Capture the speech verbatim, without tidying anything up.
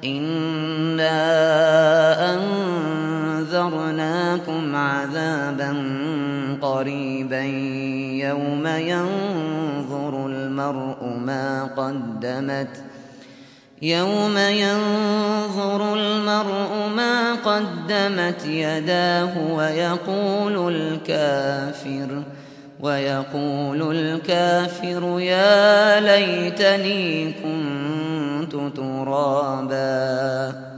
إنا أنذرناكم عذابا قريبا يوم ينظر المرء ما قدمت يوم ينظر المرء ما قدمت يداه ويقول الكافر ويقول الكافر يا ليتني كنت ترابا.